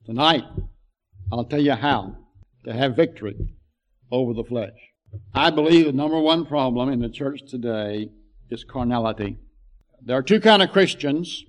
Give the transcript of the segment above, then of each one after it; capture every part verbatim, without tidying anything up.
Tonight, I'll tell you how to have victory over the flesh. I believe the number one problem in the church today is carnality. There are two kinds of Christians.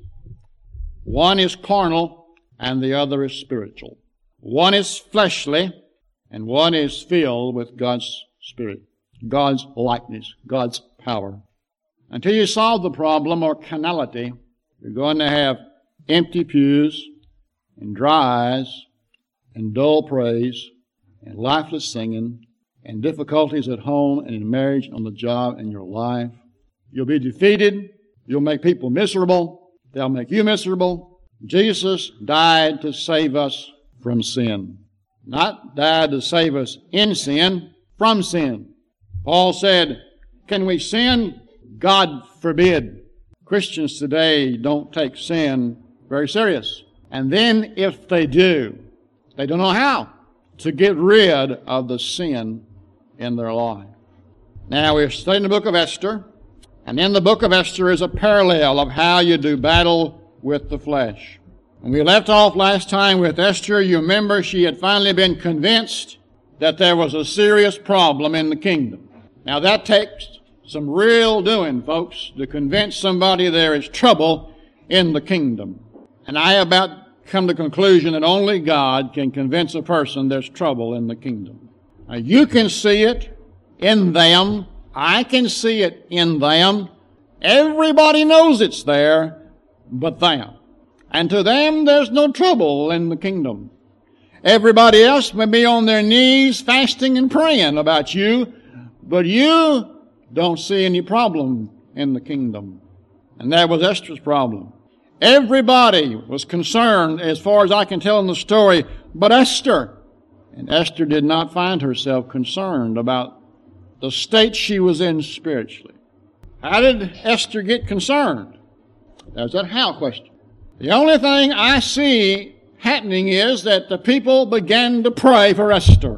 One is carnal and the other is spiritual. One is fleshly and one is filled with God's Spirit, God's likeness, God's power. Until you solve the problem of carnality, you're going to have empty pews and dry eyes and dull praise and lifeless singing and difficulties at home and in marriage, on the job, and your life. You'll be defeated. You'll make people miserable. They'll make you miserable. Jesus died to save us from sin. Not died to save us in sin, from sin. Paul said, can we sin? God forbid. Christians today don't take sin very serious. And then if they do, they don't know how to get rid of the sin in their life. Now, we're studying the book of Esther, and in the book of Esther is a parallel of how you do battle with the flesh. When we left off last time with Esther, you remember she had finally been convinced that there was a serious problem in the kingdom. Now, that takes some real doing, folks, to convince somebody there is trouble in the kingdom. And I have about come to the conclusion that only God can convince a person there's trouble in the kingdom. Now, you can see it in them. I can see it in them. Everybody knows it's there but them. And to them, there's no trouble in the kingdom. Everybody else may be on their knees fasting and praying about you, but you don't see any problem in the kingdom. And that was Esther's problem. Everybody was concerned, as far as I can tell in the story, but Esther. And Esther did not find herself concerned about the state she was in spiritually. How did Esther get concerned? There's that how question. The only thing I see happening is that the people began to pray for Esther.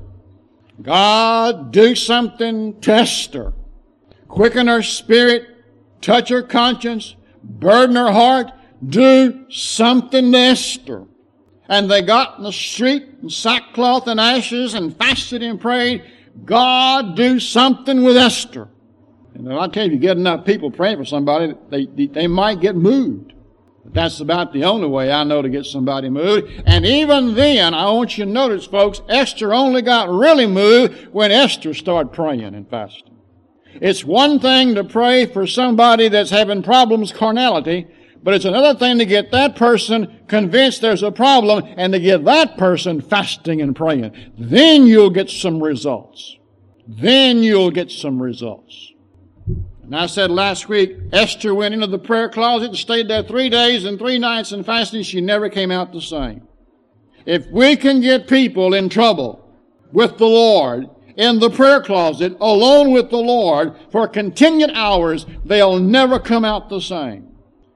God, do something to Esther. Quicken her spirit, touch her conscience, burden her heart, do something to Esther. And they got in the street in sackcloth and ashes and fasted and prayed, God, do something with Esther. And I tell you, if you get enough people praying for somebody, they, they might get moved. But that's about the only way I know to get somebody moved. And even then, I want you to notice, folks, Esther only got really moved when Esther started praying and fasting. It's one thing to pray for somebody that's having problems carnality, but it's another thing to get that person convinced there's a problem and to get that person fasting and praying. Then you'll get some results. Then you'll get some results. And I said last week, Esther went into the prayer closet and stayed there three days and three nights and fasting. She never came out the same. If we can get people in trouble with the Lord in the prayer closet, alone with the Lord, for continued hours, they'll never come out the same.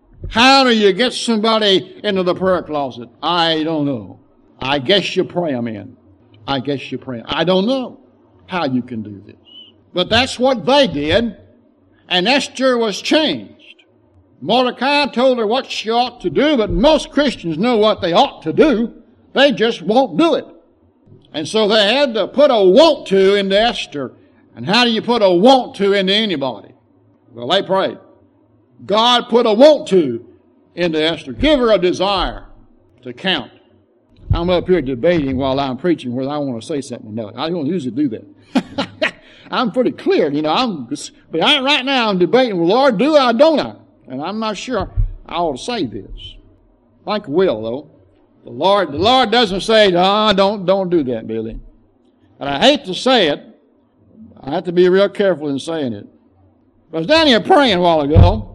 How do you get somebody into the prayer closet? I don't know. I guess you pray them in. I guess you pray. I don't know how you can do this. But that's what they did. And Esther was changed. Mordecai told her what she ought to do, but most Christians know what they ought to do. They just won't do it. And so they had to put a want to into Esther. And how do you put a want to into anybody? Well, they prayed. God put a want to into Esther. Give her a desire to count. I'm up here debating while I'm preaching whether I want to say something or not. I don't usually do that. I'm pretty clear, you know. I'm just, but I, right now I'm debating, well, Lord, do I, don't I? And I'm not sure I ought to say this. I think I will, though. The Lord, the Lord doesn't say, ah, oh, don't, don't do that, Billy. And I hate to say it. I have to be real careful in saying it. I was down here praying a while ago.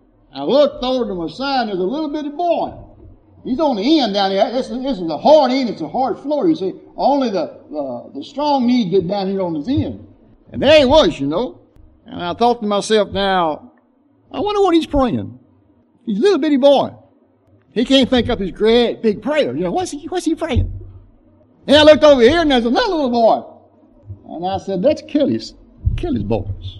I looked over to my side, and there's a little bitty boy. He's on the end down here. This is, this is a hard end. It's a hard floor, you see. Only the, the, the strong need get down here on his end. And there he was, you know. And I thought to myself, now, I wonder what he's praying. He's a little bitty boy. He can't think up his great big prayer. You know, what's he, what's he praying? And I looked over here, and there's another little boy. And I said, that's Kelly's, Kelly's boys.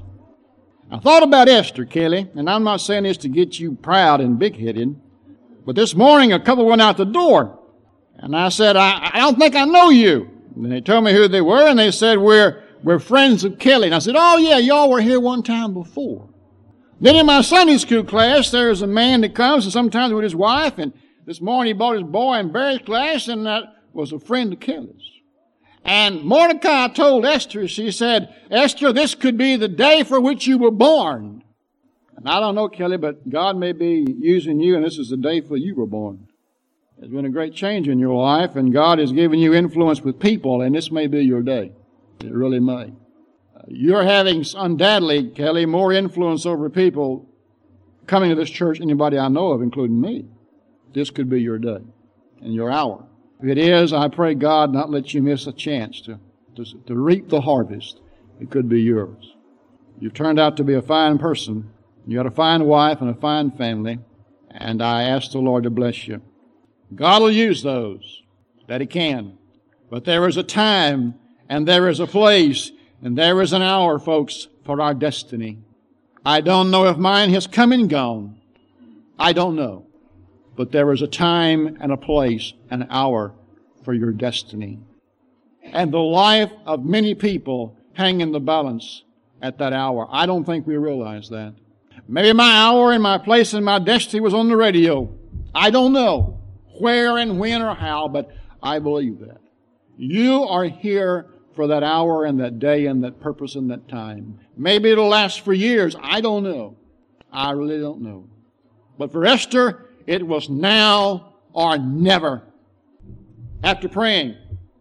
I thought about Esther, Kelly, and I'm not saying this to get you proud and big-headed, but this morning a couple went out the door, And I said, I, I don't think I know you. And they told me who they were, and they said, we're, we're friends of Kelly. And I said, oh yeah, y'all were here one time before. Then in my Sunday school class, there's a man that comes, and sometimes with his wife, and this morning he brought his boy in Barry's class, and that was a friend of Kelly's. And Mordecai told Esther, she said, Esther, this could be the day for which you were born. And I don't know, Kelly, but God may be using you, and this is the day for you were born. There's been a great change in your life, and God has given you influence with people, and this may be your day. It really may. Uh, you're having, undoubtedly, Kelly, more influence over people coming to this church than anybody I know of, including me. This could be your day and your hour. If it is, I pray God not let you miss a chance to, to, to reap the harvest. It could be yours. You've turned out to be a fine person. You got a fine wife and a fine family, and I ask the Lord to bless you. God will use those that He can. But there is a time, and there is a place, and there is an hour, folks, for our destiny. I don't know if mine has come and gone. I don't know. But there is a time and a place, an hour for your destiny. And the life of many people hang in the balance at that hour. I don't think we realize that. Maybe my hour and my place and my destiny was on the radio. I don't know where and when or how, but I believe that. You are here for that hour and that day and that purpose and that time. Maybe it'll last for years. I don't know. I really don't know. But for Esther, it was now or never. After praying,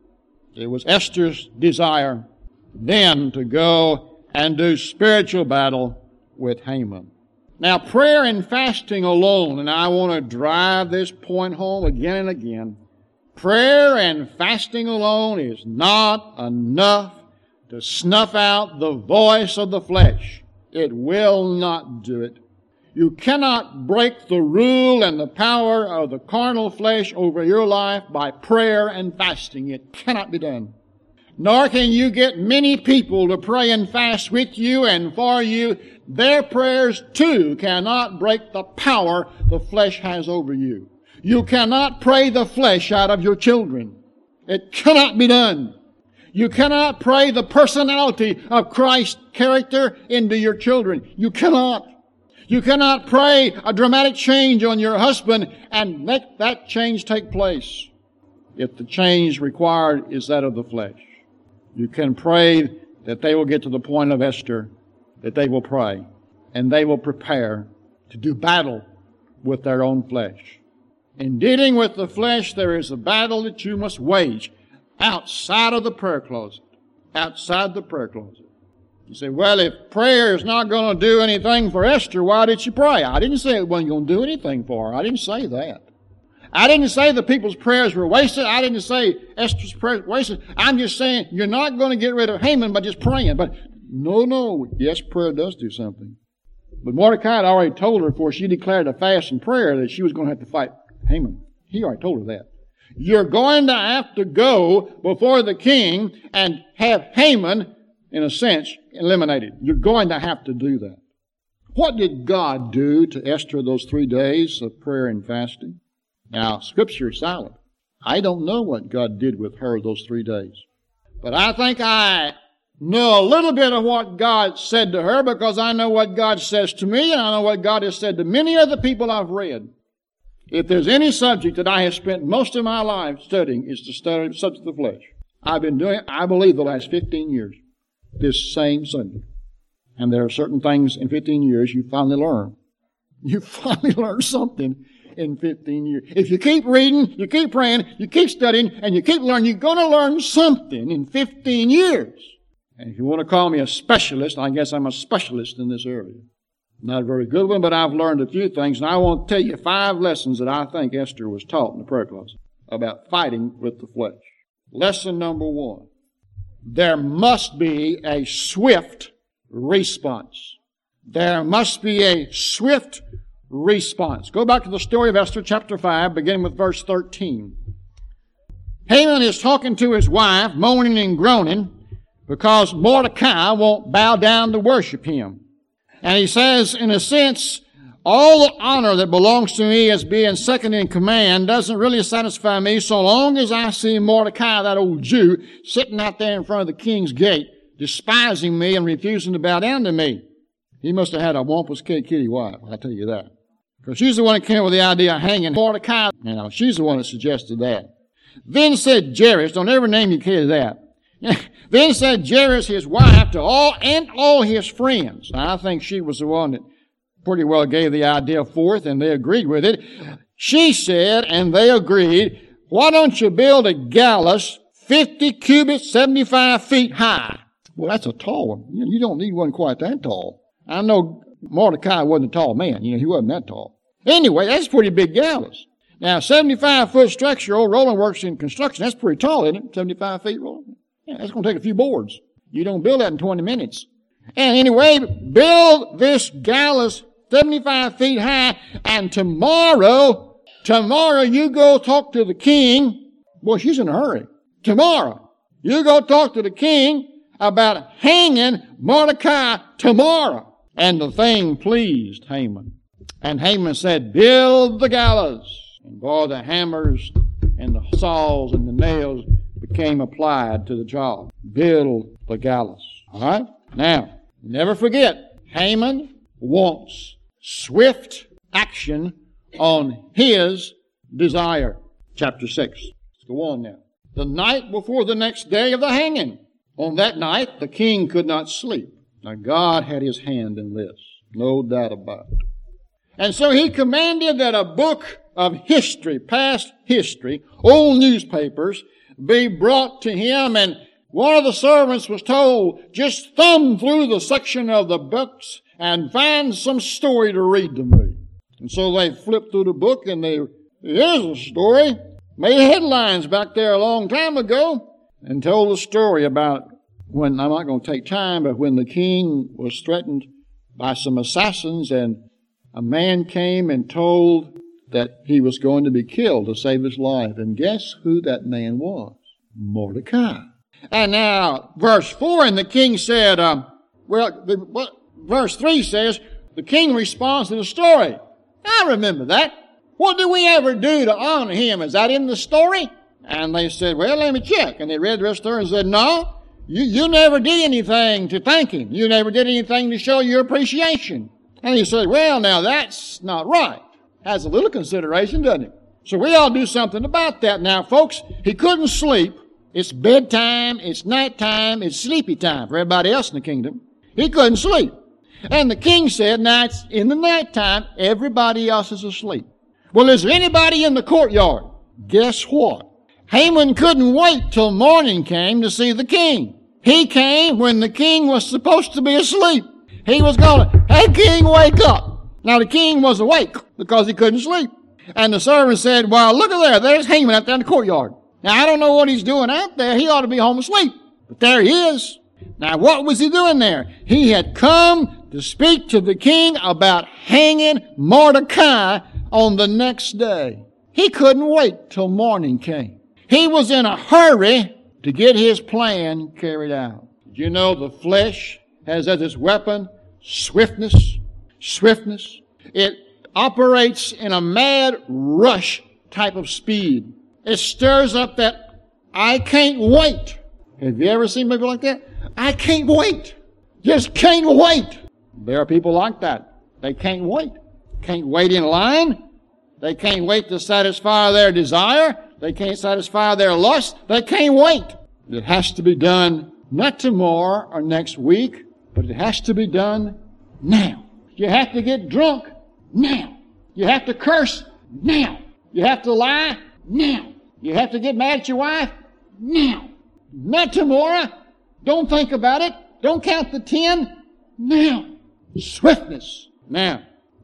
it was Esther's desire then to go and do spiritual battle with Haman. Now, prayer and fasting alone, and I want to drive this point home again and again, prayer and fasting alone is not enough to snuff out the voice of the flesh. It will not do it. You cannot break the rule and the power of the carnal flesh over your life by prayer and fasting. It cannot be done. Nor can you get many people to pray and fast with you and for you. Their prayers, too, cannot break the power the flesh has over you. You cannot pray the flesh out of your children. It cannot be done. You cannot pray the personality of Christ's character into your children. You cannot. You cannot pray a dramatic change on your husband and make that change take place if the change required is that of the flesh. You can pray that they will get to the point of Esther, that they will pray, and they will prepare to do battle with their own flesh. In dealing with the flesh, there is a battle that you must wage outside of the prayer closet. Outside the prayer closet. You say, well, if prayer is not going to do anything for Esther, why did she pray? I didn't say it wasn't going to do anything for her. I didn't say that. I didn't say the people's prayers were wasted. I didn't say Esther's prayers were wasted. I'm just saying you're not going to get rid of Haman by just praying. But no, no. Yes, prayer does do something. But Mordecai had already told her before she declared a fast and prayer that she was going to have to fight Haman. He already told her that. You're going to have to go before the king and have Haman, in a sense, eliminated. You're going to have to do that. What did God do to Esther those three days of prayer and fasting? Now, Scripture is silent. I don't know what God did with her those three days. But I think I know a little bit of what God said to her because I know what God says to me and I know what God has said to many of the people I've read. If there's any subject that I have spent most of my life studying, it's the study of the subject of the flesh. I've been doing it, I believe, the last fifteen years. This same subject. And there are certain things in fifteen years you finally learn. You finally learn something in fifteen years. If you keep reading, you keep praying, you keep studying, and you keep learning, you're going to learn something in fifteen years. And if you want to call me a specialist, I guess I'm a specialist in this area. Not a very good one, but I've learned a few things, and I want to tell you five lessons that I think Esther was taught in the prayer closet about fighting with the flesh. Lesson number one. There must be a swift response. There must be a swift response. Go back to the story of Esther chapter five, beginning with verse thirteen. Haman is talking to his wife, moaning and groaning, because Mordecai won't bow down to worship him. And he says, in a sense, All the honor that belongs to me as being second in command doesn't really satisfy me so long as I see Mordecai, that old Jew, sitting out there in front of the king's gate, despising me and refusing to bow down to me. He must have had a wampus kitty wife, I'll tell you that. Because she's the one that came up with the idea of hanging Mordecai. You know, she's the one that suggested that. Then said Jairus, don't ever name your kid that. Then said Jairus, his wife, to all and all his friends. Now, I think she was the one that pretty well gave the idea forth, and they agreed with it. She said, and they agreed, why don't you build a gallows fifty cubits, seventy-five feet high? Well, that's a tall one. You don't need one quite that tall. I know Mordecai wasn't a tall man. You know, he wasn't that tall. Anyway, that's a pretty big gallows. Now, seventy-five foot structure, old Roland works in construction. That's pretty tall, isn't it? seventy-five feet, Roland? Yeah, that's going to take a few boards. You don't build that in twenty minutes. And anyway, build this gallows seventy-five feet high, and tomorrow, tomorrow you go talk to the king. Boy, she's in a hurry. Tomorrow, you go talk to the king about hanging Mordecai tomorrow. And the thing pleased Haman. And Haman said, build the gallows. And boy, the hammers and the saws and the nails became applied to the job. Build the gallows. All right? Now, never forget, Haman wants swift action on his desire. Chapter six. Let's go on now. The night before the next day of the hanging. On that night, the king could not sleep. Now, God had his hand in this. No doubt about it. And so he commanded that a book of history, past history, old newspapers, be brought to him. And one of the servants was told, just thumb through the section of the books and find some story to read to me. And so they flipped through the book, and they, here's a story. Made headlines back there a long time ago, and told a story about when, I'm not going to take time, but when the king was threatened by some assassins, and a man came and told that he was going to be killed to save his life. And guess who that man was? Mordecai. And now, verse four, and the king said, um, well, the, what, verse three says, the king responds to the story. I remember that. What did we ever do to honor him? Is that in the story? And they said, well, let me check. And they read the rest of it and said, no, you, you never did anything to thank him. You never did anything to show your appreciation. And he said, well, now that's not right. Has a little consideration, doesn't it? So we ought to do something about that. Now, folks, he couldn't sleep. It's bedtime, it's nighttime, it's sleepy time for everybody else in the kingdom. He couldn't sleep. And the king said, now it's in the nighttime, everybody else is asleep. Well, is there anybody in the courtyard? Guess what? Haman couldn't wait till morning came to see the king. He came when the king was supposed to be asleep. He was going to, hey, king, wake up. Now, the king was awake because he couldn't sleep. And the servant said, well, look at there. There's Haman out there in the courtyard. Now, I don't know what he's doing out there. He ought to be home asleep. But there he is. Now, what was he doing there? He had come to speak to the king about hanging Mordecai on the next day. He couldn't wait till morning came. He was in a hurry to get his plan carried out. Did you know the flesh has as its weapon swiftness? Swiftness. It operates in a mad rush type of speed. It stirs up that I can't wait. Have you ever seen people like that? I can't wait. Just can't wait. There are people like that. They can't wait. Can't wait in line. They can't wait to satisfy their desire. They can't satisfy their lust. They can't wait. It has to be done not tomorrow or next week, but it has to be done now. You have to get drunk now. You have to curse now. You have to lie now. You have to get mad at your wife now. Not tomorrow. Don't think about it. Don't count the ten. Now. Swiftness. Now,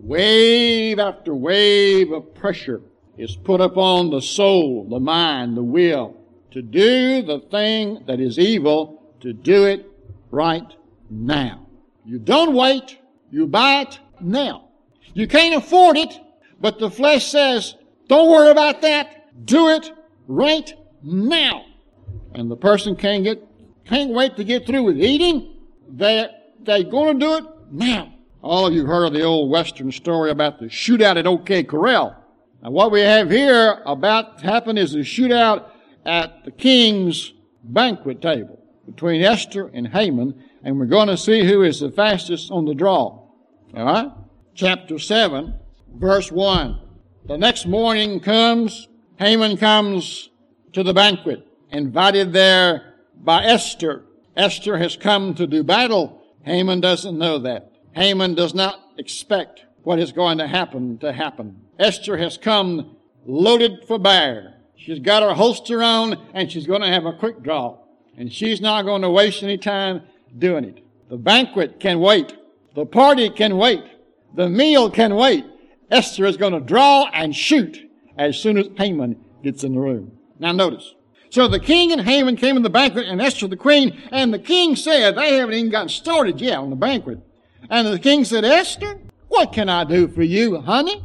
wave after wave of pressure is put upon the soul, the mind, the will to do the thing that is evil, to do it right now. You don't wait. You buy it now. You can't afford it, but the flesh says, don't worry about that. Do it right now. And the person can't get, can't wait to get through with eating. They're, they're going to do it now. All of you heard of the old Western story about the shootout at OK Corral. Now what we have here about to happen is a shootout at the king's banquet table between Esther and Haman, and we're going to see who is the fastest on the draw. All right? Chapter seven, verse one. The next morning comes, Haman comes to the banquet, invited there by Esther. Esther has come to do battle. Haman doesn't know that. Haman does not expect what is going to happen to happen. Esther has come loaded for bear. She's got her holster on, and she's going to have a quick draw. And she's not going to waste any time doing it. The banquet can wait. The party can wait. The meal can wait. Esther is going to draw and shoot as soon as Haman gets in the room. Now notice. So the king and Haman came to the banquet, and Esther the queen, and the king said, they haven't even gotten started yet on the banquet. And the king said, Esther, what can I do for you, honey?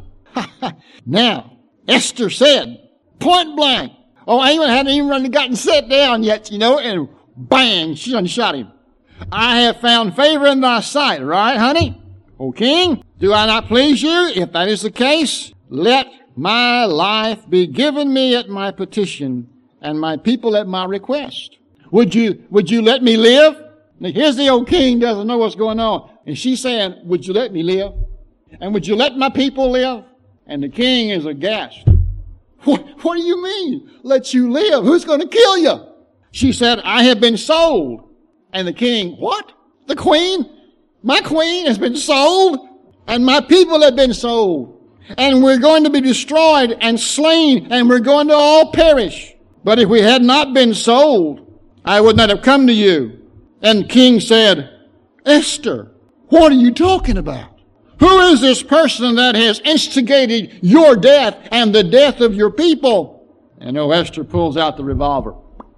Now, Esther said, point blank. Oh, Haman hadn't even really gotten set down yet, you know, and bang, she done shot him. I have found favor in thy sight, right, honey? O king, do I not please you? If that is the case, let my life be given me at my petition, and my people at my request. Would you, would you let me live? Now here's the old king, doesn't know what's going on. And she's saying, would you let me live? And would you let my people live? And the king is aghast. What, what do you mean? Let you live? Who's going to kill you? She said, I have been sold. And the king, what? The queen? My queen has been sold? And my people have been sold. And we're going to be destroyed and slain, and we're going to all perish. But if we had not been sold, I would not have come to you. And the king said, Esther, what are you talking about? Who is this person that has instigated your death and the death of your people? And oh, Esther pulls out the revolver.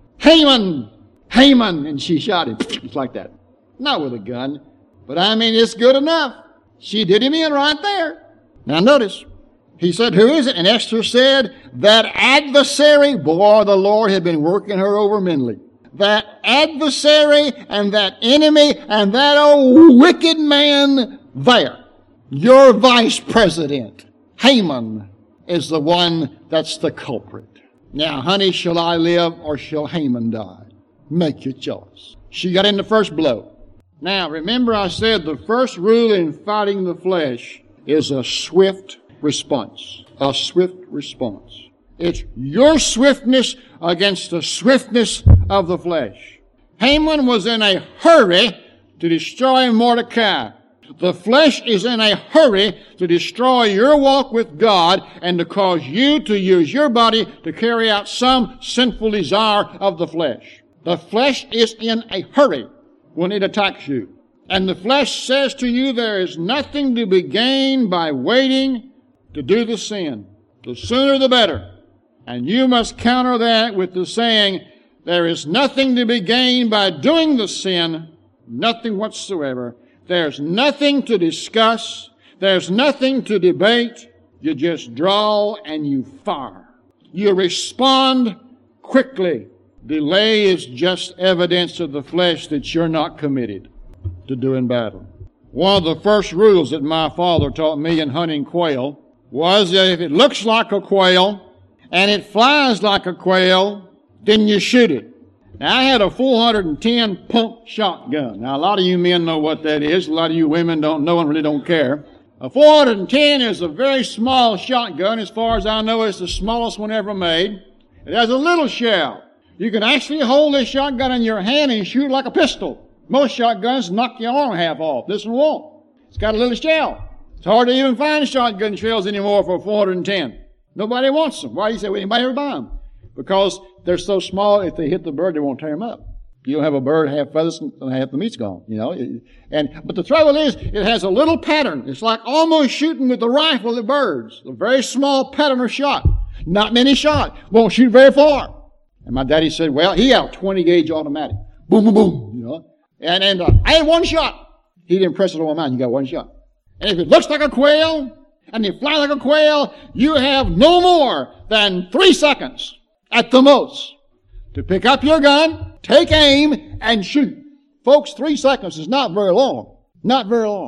Haman! Haman! And she shot him. Just like that. Not with a gun. But I mean, it's good enough. She did him in right there. Now notice. He said, who is it? And Esther said, that adversary, boy, the Lord had been working her over mentally. That adversary and that enemy and that old wicked man there, your vice president, Haman, is the one that's the culprit. Now, honey, shall I live or shall Haman die? Make your choice. She got in the first blow. Now, remember I said the first rule in fighting the flesh is a swift response. A swift response. It's your swiftness against the swiftness of the flesh. Haman was in a hurry to destroy Mordecai. The flesh is in a hurry to destroy your walk with God and to cause you to use your body to carry out some sinful desire of the flesh. The flesh is in a hurry when it attacks you. And the flesh says to you there is nothing to be gained by waiting to do the sin. The sooner the better. And you must counter that with the saying, there is nothing to be gained by doing the sin, nothing whatsoever. There's nothing to discuss. There's nothing to debate. You just draw and you fire. You respond quickly. Delay is just evidence of the flesh that you're not committed to doing battle. One of the first rules that my father taught me in hunting quail was that if it looks like a quail and it flies like a quail, then you shoot it. Now, I had a four hundred ten pump shotgun. Now, a lot of you men know what that is. A lot of you women don't know and really don't care. A four hundred ten is a very small shotgun. As far as I know, it's the smallest one ever made. It has a little shell. You can actually hold this shotgun in your hand and shoot like a pistol. Most shotguns knock your arm half off. This one won't. It's got a little shell. It's hard to even find shotgun shells anymore for four hundred ten. Nobody wants them. Why do you say, well, anybody ever buy them? Because they're so small, if they hit the bird, they won't tear them up. You don't have a bird, half feathers, and half the meat's gone, you know. And, but the trouble is, it has a little pattern. It's like almost shooting with a rifle at birds. A very small pattern of shot. Not many shot. Won't shoot very far. And my daddy said, well, he had a twenty gauge automatic. Boom, boom, boom, you know. And, and uh, I had one shot. He didn't press it on my mind. You got one shot. And if it looks like a quail, and you fly like a quail, you have no more than three seconds at the most to pick up your gun, take aim, and shoot. Folks, three seconds is not very long. Not very long.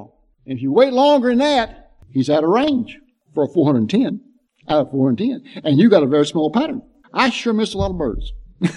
If you wait longer than that, he's out of range for a four hundred ten, out of four hundred ten. And you got a very small pattern. I sure miss a lot of birds.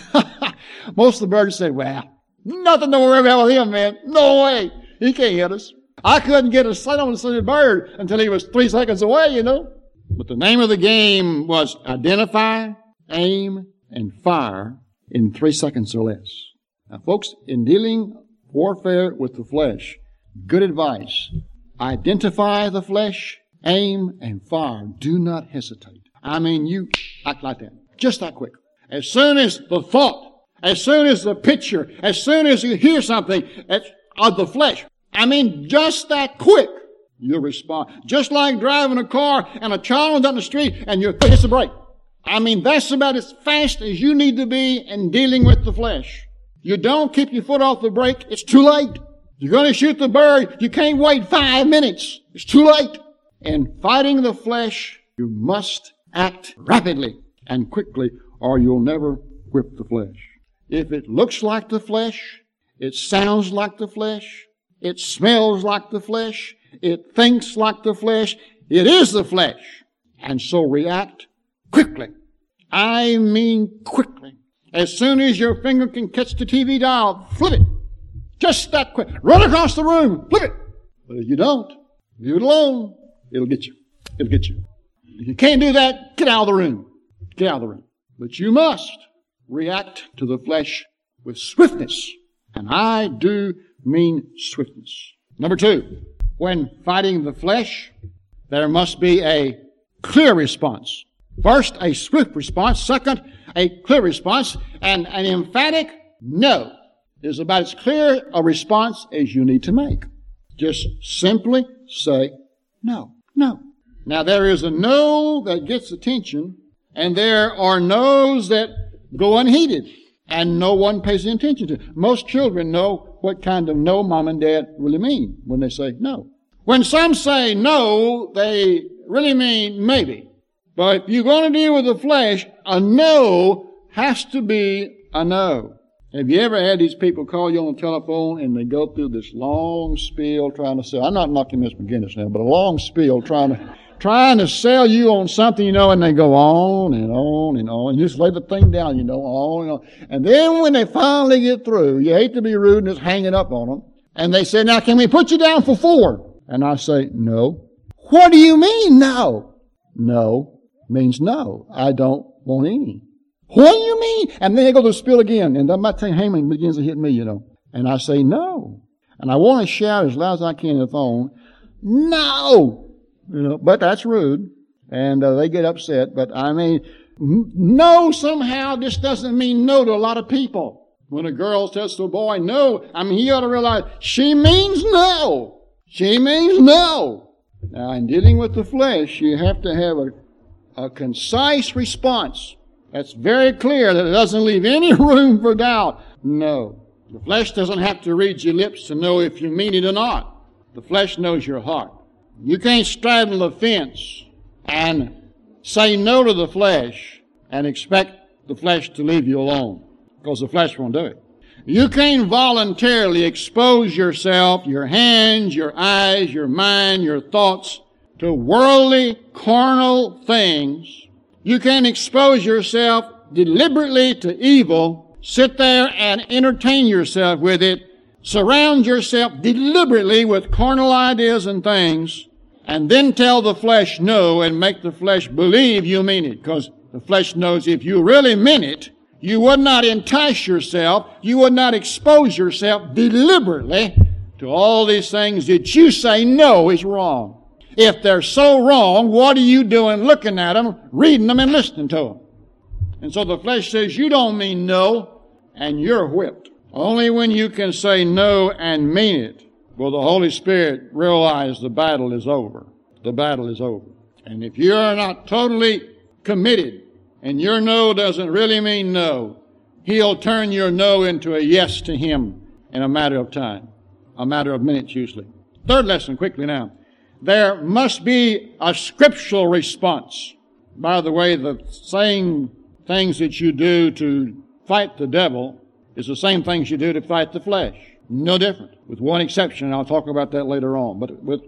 Most of the birds say, well, nothing to worry about with him, man. No way. He can't hit us. I couldn't get a sight on a bird until he was three seconds away, you know. But the name of the game was identify, aim, and fire in three seconds or less. Now, folks, in dealing warfare with the flesh, good advice. Identify the flesh, aim, and fire. Do not hesitate. I mean, you act like that. Just that quick. As soon as the thought, as soon as the picture, as soon as you hear something of the flesh, I mean, just that quick, you'll respond. Just like driving a car and a child down the street and you hit the brake. I mean, that's about as fast as you need to be in dealing with the flesh. You don't keep your foot off the brake, it's too late. You're going to shoot the bird, you can't wait five minutes. It's too late. In fighting the flesh, you must act rapidly and quickly, or you'll never whip the flesh. If it looks like the flesh, it sounds like the flesh, it smells like the flesh, it thinks like the flesh, it is the flesh. And so react quickly. I mean quickly. As soon as your finger can catch the T V dial, flip it. Just that quick. Run across the room, flip it. But if you don't, leave it alone, it'll get you. It'll get you. If you can't do that, get out of the room. Get out of the room. But you must react to the flesh with swiftness. And I do mean swiftness. Number two, when fighting the flesh, there must be a clear response. First, a swift response. Second, a clear response. And an emphatic no is about as clear a response as you need to make. Just simply say no. No. Now, there is a no that gets attention, and there are no's that go unheeded, and no one pays any attention to. Most children know what kind of no mom and dad really mean when they say no. When some say no, they really mean maybe. But if you're going to deal with the flesh, a no has to be a no. Have you ever had these people call you on the telephone and they go through this long spiel trying to sell? I'm not knocking Miss McGinnis now, but a long spiel trying to trying to sell you on something, you know, and they go on and on and on and just lay the thing down, you know, on and on. And then when they finally get through, you hate to be rude and just hang it up on them. And they say, now can we put you down for four? And I say, no. What do you mean, no? No means no. I don't want any. What do you mean? And then they go to the spiel again. And my Haman begins to hit me, you know. And I say, no. And I want to shout as loud as I can on the phone, no! You know, but that's rude. And uh, they get upset. But I mean, n- no somehow just doesn't mean no to a lot of people. When a girl says to a boy, no, I mean, he ought to realize she means no. She means no. Now, in dealing with the flesh, you have to have a, a concise response. That's very clear that it doesn't leave any room for doubt. No. The flesh doesn't have to read your lips to know if you mean it or not. The flesh knows your heart. You can't straddle the fence and say no to the flesh and expect the flesh to leave you alone, because the flesh won't do it. You can't voluntarily expose yourself, your hands, your eyes, your mind, your thoughts to worldly, carnal things. You can't expose yourself deliberately to evil, sit there and entertain yourself with it, surround yourself deliberately with carnal ideas and things, and then tell the flesh no and make the flesh believe you mean it. Because the flesh knows if you really meant it, you would not entice yourself, you would not expose yourself deliberately to all these things that you say no is wrong. If they're so wrong, what are you doing looking at them, reading them, and listening to them? And so the flesh says you don't mean no, and you're whipped. Only when you can say no and mean it will the Holy Spirit realize the battle is over. The battle is over. And if you're not totally committed, and your no doesn't really mean no, He'll turn your no into a yes to Him in a matter of time. A matter of minutes usually. Third lesson, quickly now. There must be a scriptural response. By the way, the same things that you do to fight the devil is the same things you do to fight the flesh. No different, with one exception, and I'll talk about that later on. But with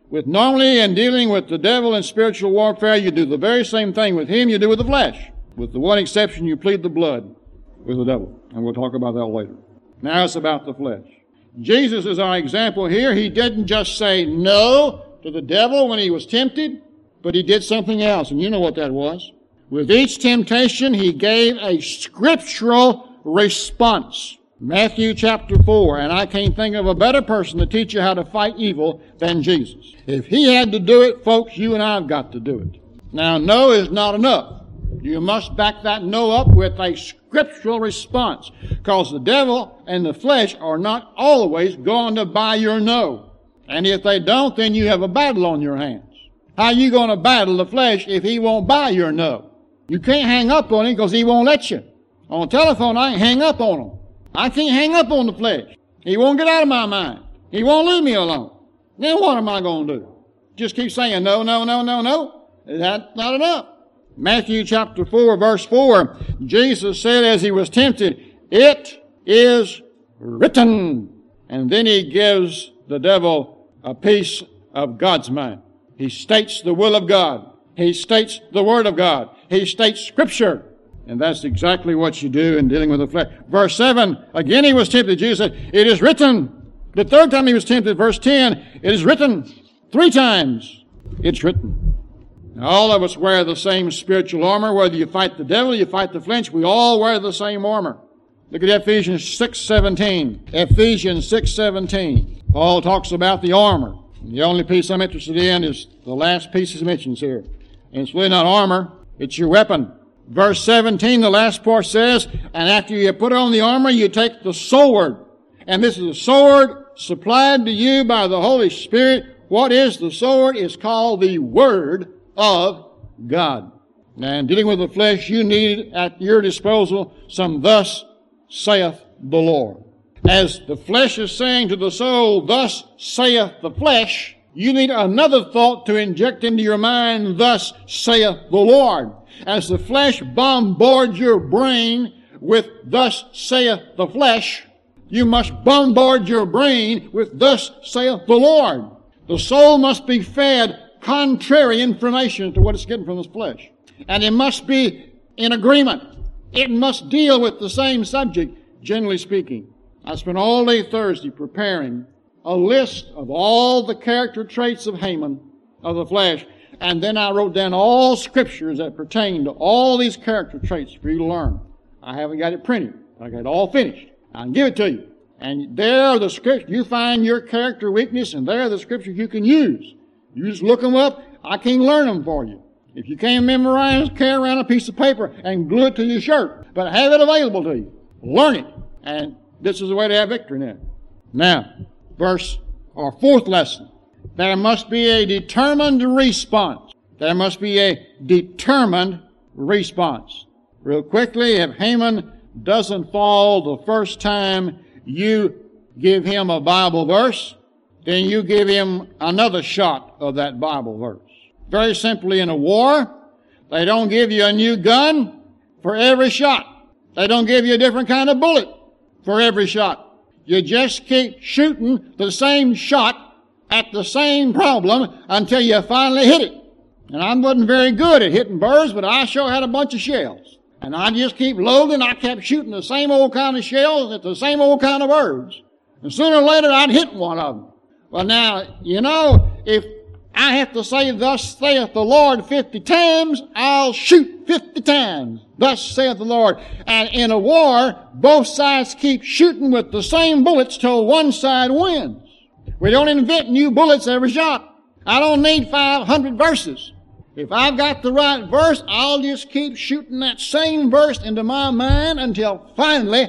With normally in dealing with the devil in spiritual warfare, you do the very same thing with him you do with the flesh. With the one exception, you plead the blood with the devil. And we'll talk about that later. Now it's about the flesh. Jesus is our example here. He didn't just say no to the devil when he was tempted, but he did something else. And you know what that was. With each temptation, he gave a scriptural response. Matthew chapter four, and I can't think of a better person to teach you how to fight evil than Jesus. If he had to do it, folks, you and I have got to do it. Now, no is not enough. You must back that no up with a scriptural response, because the devil and the flesh are not always going to buy your no. And if they don't, then you have a battle on your hands. How are you going to battle the flesh if he won't buy your no? You can't hang up on him because he won't let you. On the telephone, I ain't hang up on him. I can't hang up on the flesh. He won't get out of my mind. He won't leave me alone. Then what am I going to do? Just keep saying no, no, no, no, no? That's not enough. Matthew chapter four, verse four, Jesus said as he was tempted, "It is written." And then he gives the devil a piece of God's mind. He states the will of God. He states the Word of God. He states Scripture. And that's exactly what you do in dealing with the flesh. Verse seven, again he was tempted. Jesus said, "It is written." The third time he was tempted, verse ten, "It is written." Three times, it's written. Now, all of us wear the same spiritual armor. Whether you fight the devil, you fight the flesh, we all wear the same armor. Look at Ephesians six seventeen. Ephesians six seventeen. Paul talks about the armor. And the only piece I'm interested in is the last piece he mentions here. And it's really not armor, it's your weapon. Verse seventeen, the last part says, "And after you put on the armor, you take the sword." And this is a sword supplied to you by the Holy Spirit. What is the sword? It's called the Word of God. Now, in dealing with the flesh, you need at your disposal some "Thus saith the Lord." As the flesh is saying to the soul, "Thus saith the flesh," you need another thought to inject into your mind, "Thus saith the Lord." As the flesh bombards your brain with "Thus saith the flesh," you must bombard your brain with "Thus saith the Lord." The soul must be fed contrary information to what it's getting from the flesh. And it must be in agreement. It must deal with the same subject, generally speaking. I spent all day Thursday preparing a list of all the character traits of Haman, of the flesh, and then I wrote down all scriptures that pertain to all these character traits for you to learn. I haven't got it printed. I got it all finished. I can give it to you. And there are the scriptures. You find your character weakness, and there are the scriptures you can use. You just look them up. I can learn them for you. If you can't memorize, carry around a piece of paper and glue it to your shirt. But have it available to you. Learn it. And this is the way to have victory in it. Now, verse or fourth lesson. There must be a determined response. There must be a determined response. Real quickly, if Haman doesn't fall the first time you give him a Bible verse, then you give him another shot of that Bible verse. Very simply, in a war, they don't give you a new gun for every shot. They don't give you a different kind of bullet for every shot. You just keep shooting the same shot at the same problem until you finally hit it. And I wasn't very good at hitting birds, but I sure had a bunch of shells. And I just keep loading. I kept shooting the same old kind of shells at the same old kind of birds. And sooner or later, I'd hit one of them. Well, now, you know, if I have to say, "Thus saith the Lord" fifty times, I'll shoot fifty times. Thus saith the Lord. And in a war, both sides keep shooting with the same bullets till one side wins. We don't invent new bullets every shot. I don't need five hundred verses. If I've got the right verse, I'll just keep shooting that same verse into my mind until finally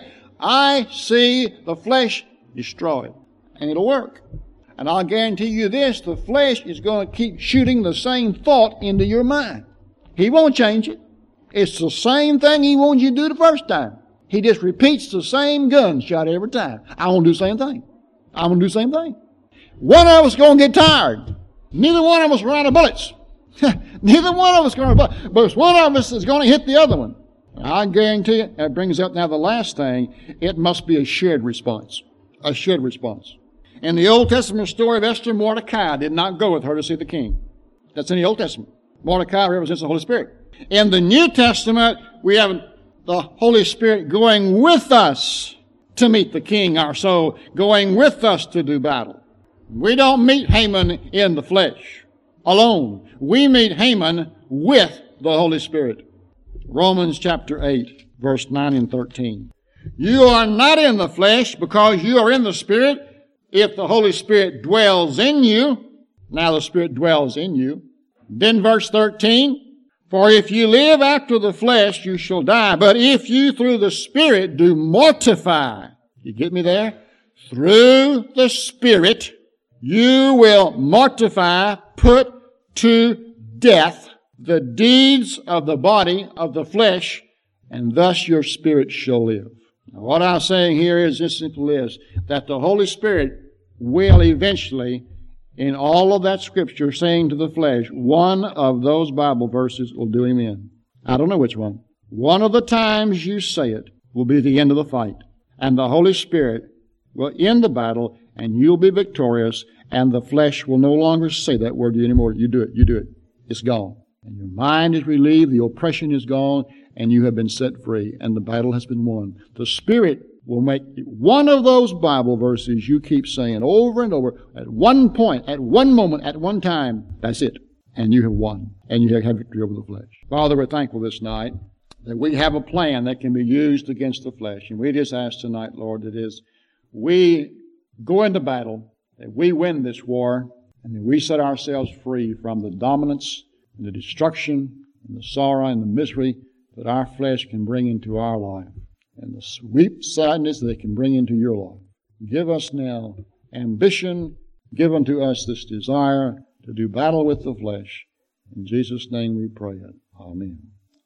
I see the flesh destroyed. And it'll work. And I'll guarantee you this, the flesh is going to keep shooting the same thought into your mind. He won't change it. It's the same thing he wants you to do the first time. He just repeats the same gunshot every time. I want to do the same thing. I'm going to do the same thing. One of us is going to get tired. Neither one of us run out of bullets. Neither one of us is going to, but one of us is going to hit the other one. I guarantee you, that brings up now the last thing. It must be a shared response. A shared response. In the Old Testament story of Esther, Mordecai did not go with her to see the king. That's in the Old Testament. Mordecai represents the Holy Spirit. In the New Testament, we have the Holy Spirit going with us to meet the king, our soul, going with us to do battle. We don't meet Haman in the flesh alone. We meet Haman with the Holy Spirit. Romans chapter eight, verse nine and thirteen. You are not in the flesh because you are in the Spirit, if the Holy Spirit dwells in you. Now the Spirit dwells in you. Then verse thirteen, for if you live after the flesh, you shall die. But if you through the Spirit do mortify, you get me there? Through the Spirit, you will mortify, put to death the deeds of the body, of the flesh, and thus your spirit shall live. Now, what I'm saying here is this simple is that the Holy Spirit will eventually, in all of that Scripture saying to the flesh, one of those Bible verses will do him in. I don't know which one. One of the times you say it will be the end of the fight. And the Holy Spirit will end the battle, and you'll be victorious, and the flesh will no longer say that word to you anymore. You do it. You do it. It's gone. And your mind is relieved, the oppression is gone, and you have been set free, and the battle has been won. The Spirit will make one of those Bible verses you keep saying over and over, at one point, at one moment, at one time, that's it. And you have won, and you have had victory over the flesh. Father, we're thankful this night that we have a plan that can be used against the flesh. And we just ask tonight, Lord, that is, we go into battle, that we win this war, and that we set ourselves free from the dominance and the destruction and the sorrow and the misery that our flesh can bring into our life, and the sweet sadness that it can bring into your life. Give us now ambition, give unto us this desire to do battle with the flesh. In Jesus' name we pray it. Amen.